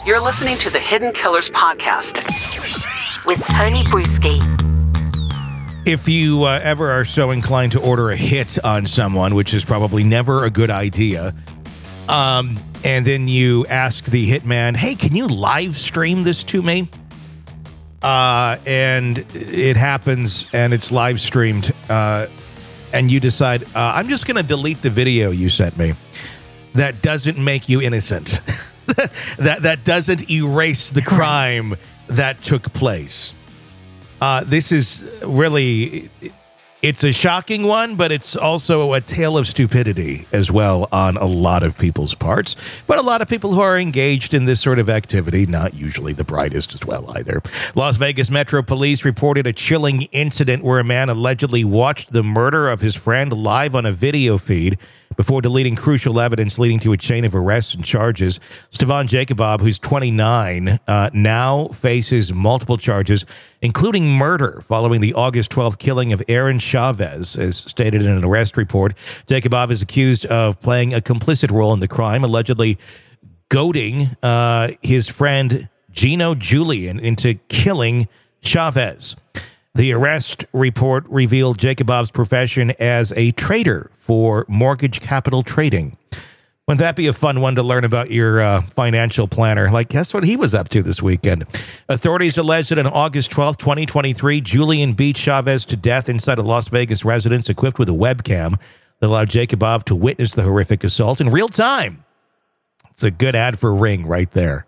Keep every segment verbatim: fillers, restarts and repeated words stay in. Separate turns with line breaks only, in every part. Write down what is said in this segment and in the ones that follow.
You're listening to the Hidden Killers podcast
with Tony Bruschi.
If you uh, ever are so inclined to order a hit on someone, which is probably never a good idea, um, and then you ask the hitman, hey, can you live stream this to me? Uh, and it happens and it's live streamed, uh, and you decide, uh, I'm just going to delete the video you sent me. That doesn't make you innocent. that that doesn't erase the crime that took place. Uh, this is really, it's a shocking one, but it's also a tale of stupidity as well on a lot of people's parts. But a lot of people who are engaged in this sort of activity, not usually the brightest as well either. Las Vegas Metro Police reported a chilling incident where a man allegedly watched the murder of his friend live on a video feed before deleting crucial evidence leading to a chain of arrests and charges. Stevan Jacobob, who's twenty-nine, uh, now faces multiple charges, including murder, following the August twelfth killing of Aaron Chavez, as stated in an arrest report. Jacobob is accused of playing a complicit role in the crime, allegedly goading uh, his friend Gino Julian into killing Chavez. The arrest report revealed Jacobob's profession as a trader for mortgage capital trading. Wouldn't that be a fun one to learn about your uh, financial planner? Like, guess what he was up to this weekend? Authorities allege that on August twelfth, twenty twenty-three, Julian beat Chavez to death inside a Las Vegas residence equipped with a webcam that allowed Jacobob to witness the horrific assault in real time. It's a good ad for Ring right there.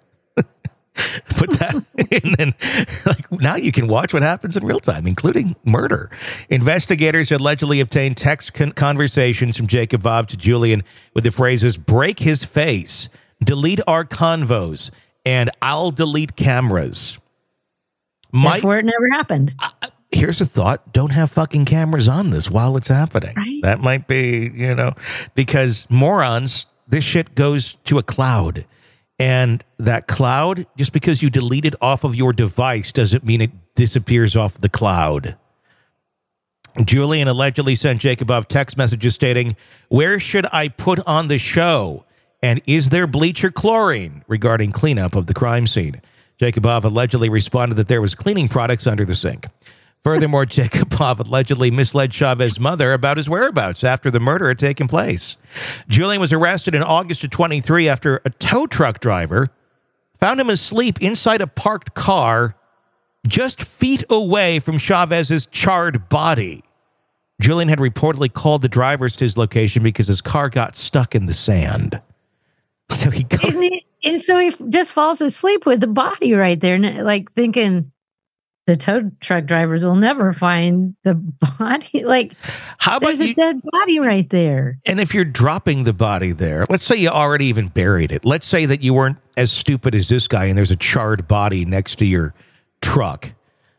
Put that in, and like now you can watch what happens in real time, including murder. Investigators allegedly obtained text con- conversations from Jacobob to Julian with the phrases "break his face," "delete our convos," and "I'll delete cameras."
My, Before it never happened.
Uh, here's a thought: don't have fucking cameras on this while it's happening.
Right?
That might be, you know, because morons, this shit goes to a cloud. And that cloud, just because you delete it off of your device doesn't mean it disappears off the cloud. Julian allegedly sent Jacobob text messages stating, "Where should I put on the show? And is there bleach or chlorine?" regarding cleanup of the crime scene. Jacobob allegedly responded that there was cleaning products under the sink. Furthermore, Jacobob allegedly misled Chavez's mother about his whereabouts after the murder had taken place. Julian was arrested in August of twenty-three after a tow truck driver found him asleep inside a parked car just feet away from Chavez's charred body. Julian had reportedly called the drivers to his location because his car got stuck in the sand. So he goes,
and, he, and so he just falls asleep with the body right there, like thinking, the tow truck drivers will never find the body. Like,
how about
there's
you,
a dead body right there.
And if you're dropping the body there, let's say you already even buried it. Let's say that you weren't as stupid as this guy and there's a charred body next to your truck.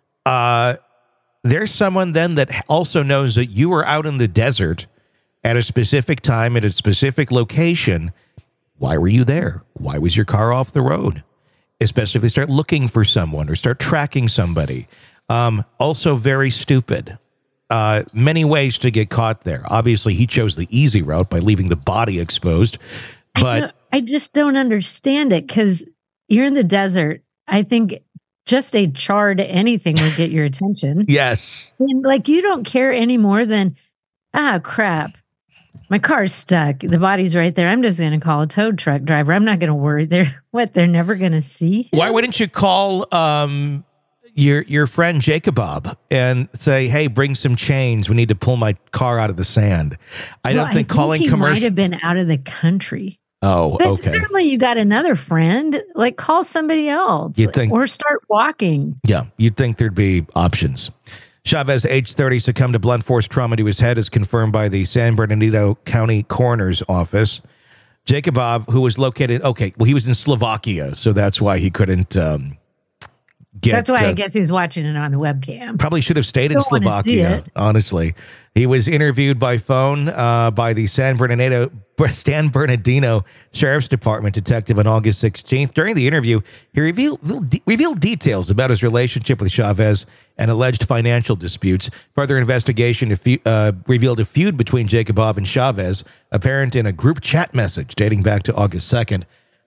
Uh, there's someone then that also knows that you were out in the desert at a specific time at a specific location. Why were you there? Why was your car off the road? Especially if they start looking for someone or start tracking somebody. Um, also very stupid. Uh, many ways to get caught there. Obviously, he chose the easy route by leaving the body exposed. But
I, I just don't understand it because you're in the desert. I think just a charred anything would get your attention.
Yes.
And like, you don't care any more than, ah, crap. My car's stuck. The body's right there. I'm just going to call a tow truck driver. I'm not going to worry. They're what? They're never going to see him?
Why wouldn't you call um, your your friend Jacobob and say, "Hey, bring some chains. We need to pull my car out of the sand." I
well,
don't think
I
calling
think he
commercial.
might have been out of the country.
Oh,
but
okay.
Certainly, you got another friend. Like, call somebody else.
You'd think,
or start walking.
Yeah, you'd think there'd be options. Chavez, age thirty, succumbed to blunt force trauma to his head, as confirmed by the San Bernardino County Coroner's Office. Jacobob, who was located, okay, well, he was in Slovakia, so that's why he couldn't um, get...
That's why
uh,
I guess he was watching it on the webcam.
Probably should have stayed in
Don't wanna see
Slovakia,
it.
honestly. He was interviewed by phone uh, by the San Bernardino, San Bernardino Sheriff's Department detective on August sixteenth. During the interview, he revealed, revealed details about his relationship with Chavez and alleged financial disputes. Further investigation uh, revealed a feud between Jacobob and Chavez, apparent in a group chat message dating back to August second.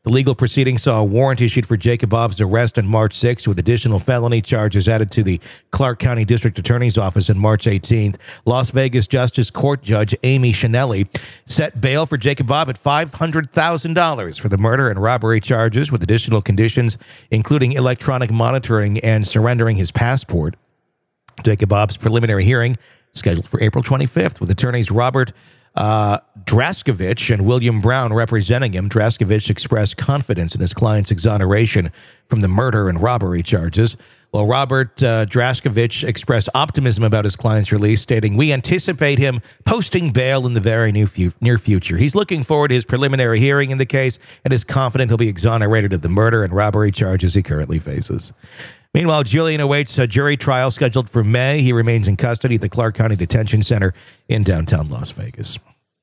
The legal proceeding saw a warrant issued for Jacob Bobb's arrest on March sixth, with additional felony charges added to the Clark County District Attorney's Office on March eighteenth. Las Vegas Justice Court Judge Amy Shinelli set bail for Jacob Bobb at five hundred thousand dollars for the murder and robbery charges, with additional conditions including electronic monitoring and surrendering his passport. Jacob Bobb's preliminary hearing scheduled for April twenty-fifth, with attorneys Robert Uh, Draskovich and William Brown representing him. Draskovich expressed confidence in his client's exoneration from the murder and robbery charges, while Robert uh, Draskovich expressed optimism about his client's release, stating, "We anticipate him posting bail in the very near, fu- near future. He's looking forward to his preliminary hearing in the case and is confident he'll be exonerated of the murder and robbery charges he currently faces." Meanwhile, Julian awaits a jury trial scheduled for May. He remains in custody at the Clark County Detention Center in downtown Las Vegas.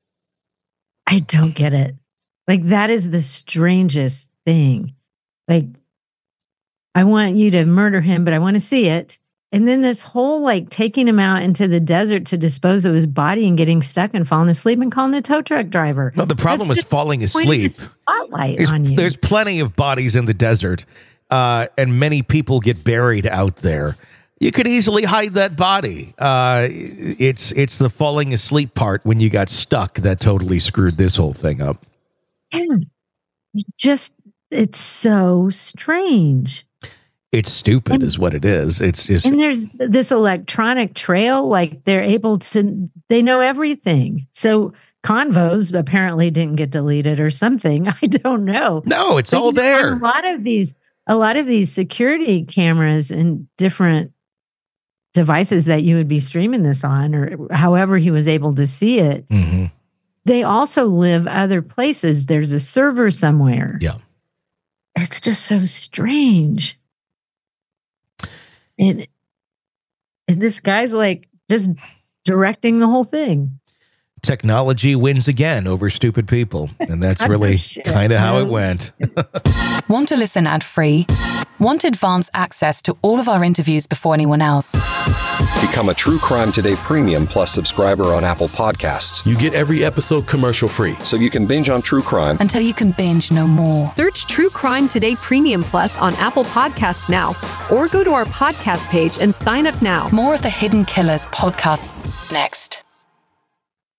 I don't get it. Like, that is the strangest thing. Like, I want you to murder him, but I want to see it. And then this whole, like, taking him out into the desert to dispose of his body and getting stuck and falling asleep and calling the tow truck driver.
No, the problem
That's
is falling asleep.
Spotlight
There's,
on you.
there's plenty of bodies in the desert. Uh, and many people get buried out there. You could easily hide that body. Uh, it's it's the falling asleep part when you got stuck that totally screwed this whole thing up.
Yeah. Just, it's so strange.
It's stupid and, is what it is. It's just,
and there's this electronic trail, like they're able to, they know everything. So convos apparently didn't get deleted or something. I don't know.
No, it's
but
all there.
A lot of these A lot of these security cameras and different devices that you would be streaming this on, or however he was able to see it,
mm-hmm.
they also live other places. There's a server somewhere.
Yeah.
It's just so strange. And, and this guy's like just directing the whole thing.
Technology wins again over stupid people. And that's really kind of how it went.
Want to listen ad-free? Want advanced access to all of our interviews before anyone else?
Become a True Crime Today Premium Plus subscriber on Apple Podcasts.
You get every episode commercial-free,
so you can binge on true crime
until you can binge no more.
Search True Crime Today Premium Plus on Apple Podcasts now, or go to our podcast page and sign up now.
More of the Hidden Killers podcast next.